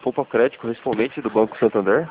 Poupa Crédito, correspondente do Banco Santander.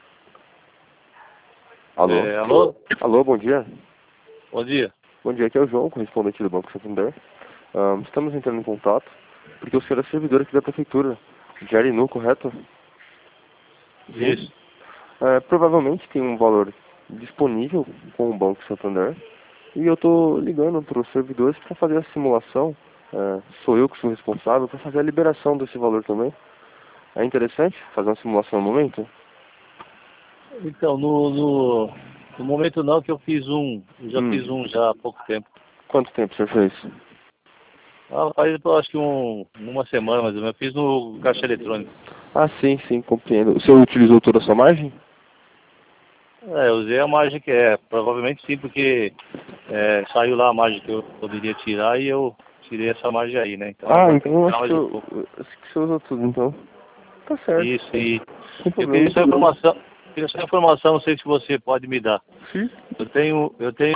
Alô? Alô? Alô, bom dia. Bom dia. Bom dia, aqui é o João, correspondente do Banco Santander. Estamos entrando em contato porque o senhor é servidor aqui da prefeitura de Arinu, correto? Isso. Provavelmente tem um valor disponível com o Banco Santander e eu estou ligando para os servidores para fazer a simulação. Sou eu que sou responsável para fazer a liberação desse valor também. É interessante fazer uma simulação no momento? Então, no momento não, que eu fiz um. Eu já fiz um já há pouco tempo. Quanto tempo o senhor fez? Faz acho que uma semana mais ou menos. Eu fiz no caixa eletrônico. Ah, sim, compreendo. O senhor utilizou toda a sua margem? Eu usei a margem que é. Provavelmente sim, porque saiu lá a margem que eu poderia tirar e eu tirei essa margem aí, né? Então, agora Então eu acho mais que, um pouco. acho que você usou tudo, então. Tá certo. Isso, e Sem eu problema. queria essa informação, não sei se você pode me dar. Sim. Eu tenho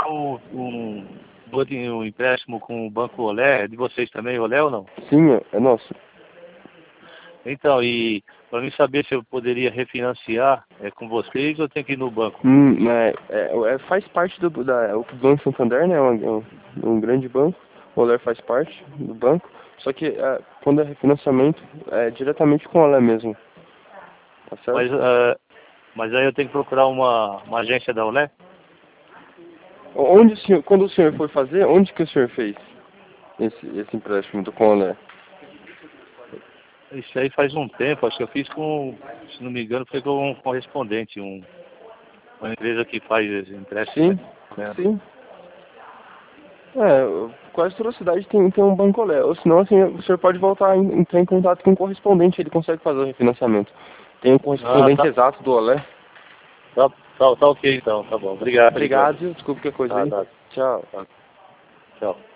um empréstimo com o Banco Olé, é de vocês também, Olé ou não? Sim, é nosso. Então, e para mim saber se eu poderia refinanciar com vocês ou eu tenho que ir no banco? Faz parte o Banco Santander, né? Um grande banco. O Oler faz parte do banco. Só que quando é refinanciamento, é diretamente com o Oler mesmo. Tá certo? Mas aí eu tenho que procurar uma agência da Olé? Quando o senhor foi fazer, onde que o senhor fez esse empréstimo com o Oler? Isso aí faz um tempo, acho que eu fiz se não me engano, foi com um correspondente, uma empresa que faz esse empréstimo. Sim. Quase toda cidade tem um banco Olé. Ou senão, assim, o senhor pode voltar a entrar em contato com o correspondente, ele consegue fazer o refinanciamento. Tem um correspondente exato do Olé. Tá ok então, tá bom. Obrigado. Obrigado, desculpe qualquer coisa aí. Tá. Tchau. Tchau.